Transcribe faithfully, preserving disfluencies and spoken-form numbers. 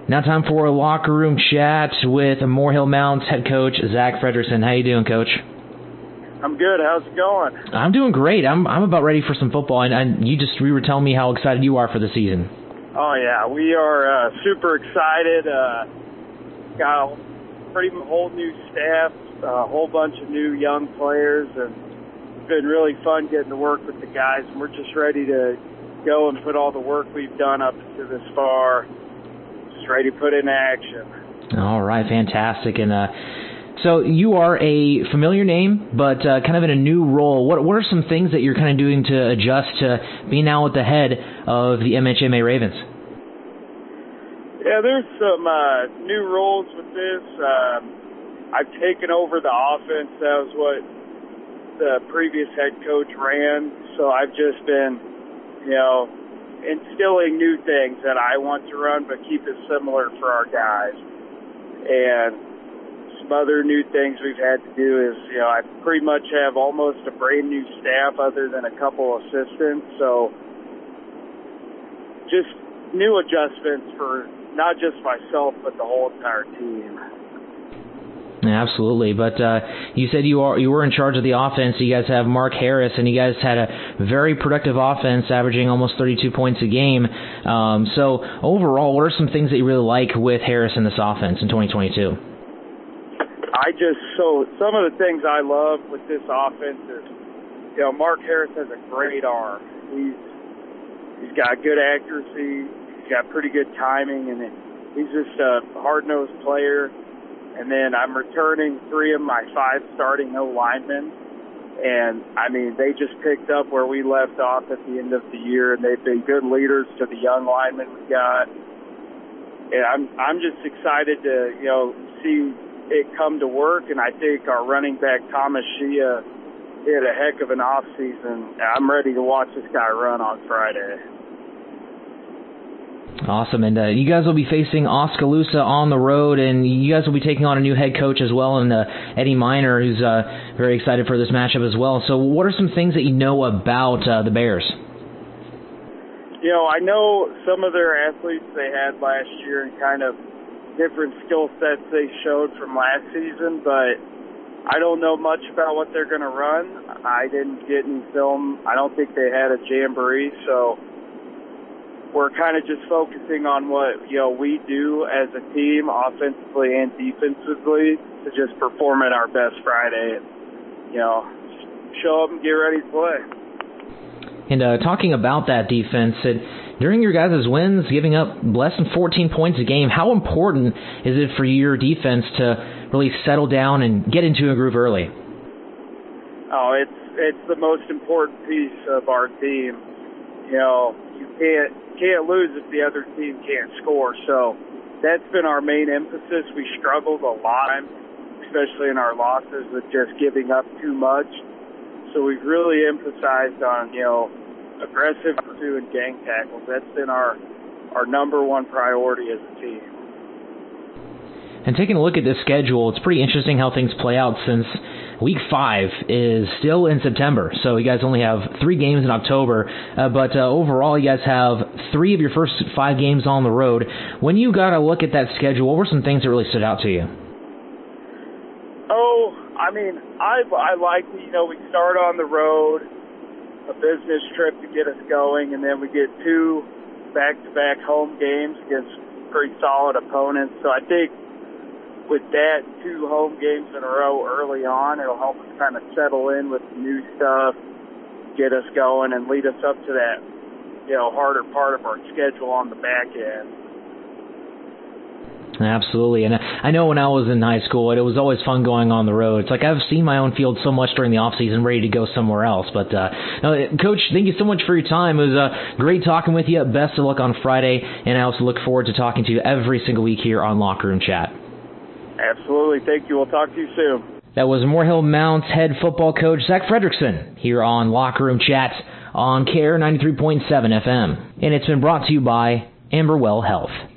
Now time for a locker room chat with Morehill Mounts head coach Zach Fredrickson. How you doing, Coach? I'm good. How's it going? I'm doing great. I'm I'm about ready for some football, and, and you just you were telling me how excited you are for the season. Oh yeah, we are uh, super excited. Uh, got a pretty whole new staff, a whole bunch of new young players, and it's been really fun getting to work with the guys. And we're just ready to go and put all the work we've done up to this far. Ready to put in action. All right, fantastic. And uh, so you are a familiar name, but uh, kind of in a new role. What what are some things that you're kind of doing to adjust to being now at the head of the M H M A Ravens? Yeah, there's some uh, new roles with this. Um, I've taken over the offense. That was what the previous head coach ran. So I've just been, you know, instilling new things that I want to run, but keep it similar for our guys. And some other new things we've had to do is, you know, I pretty much have almost a brand new staff other than a couple assistants. So just new adjustments for not just myself, but the whole entire team. Absolutely, but uh, you said you are you were in charge of the offense. You guys have Mark Harris, and you guys had a very productive offense, averaging almost thirty-two points a game. Um, so overall, what are some things that you really like with Harris in this offense in twenty twenty-two? I just so some of the things I love with this offense is, you know, Mark Harris has a great arm. He's he's got good accuracy. He's got pretty good timing, and he's just a hard-nosed player. And then I'm returning three of my five starting O linemen. And, I mean, they just picked up where we left off at the end of the year, and they've been good leaders to the young linemen we got. And I'm I'm just excited to, you know, see it come to work. And I think our running back, Thomas Shia, did a heck of an offseason. I'm ready to watch this guy run on Friday. Awesome, and uh, you guys will be facing Oskaloosa on the road, and you guys will be taking on a new head coach as well, and uh, Eddie Miner, who's uh, very excited for this matchup as well. So what are some things that you know about uh, the Bears? You know, I know some of their athletes they had last year and kind of different skill sets they showed from last season, but I don't know much about what they're going to run. I didn't get any film. I don't think they had a jamboree, so we're kind of just focusing on what, you know, we do as a team, offensively and defensively, to just perform at our best Friday and, you know, show up and get ready to play. And uh, talking about that defense, it, during your guys' wins, giving up less than fourteen points a game, how important is it for your defense to really settle down and get into a groove early? Oh, it's it's the most important piece of our team. You know, you can't can't lose if the other team can't score. So that's been our main emphasis. We struggled a lot, especially in our losses, with just giving up too much. So we've really emphasized on, you know, aggressive pursuit and gang tackles. That's been our our number one priority as a team. And taking a look at this schedule, it's pretty interesting how things play out since week five is still in September. So you guys only have three games in October, uh, but uh, overall you guys have three of your first five games on the road. When you got to look at that schedule, what were some things that really stood out to you? Oh, I mean, I, I like, you know, we start on the road, a business trip to get us going, and then we get two back-to-back home games against pretty solid opponents. So I think with that, two home games in a row early on, it'll help us kind of settle in with the new stuff, get us going, and lead us up to that, you know, harder part of our schedule on the back end. Absolutely, and I know when I was in high school, it was always fun going on the road. It's like I've seen my own field so much during the off season, ready to go somewhere else. But uh, no, Coach, thank you so much for your time. It was uh, great talking with you. Best of luck on Friday, and I also look forward to talking to you every single week here on Locker Room Chat. Absolutely, thank you. We'll talk to you soon. That was Morehill Mounts head football coach Zach Fredrickson here on Locker Room Chat on K A R E ninety-three point seven F M, and it's been brought to you by Amberwell Health.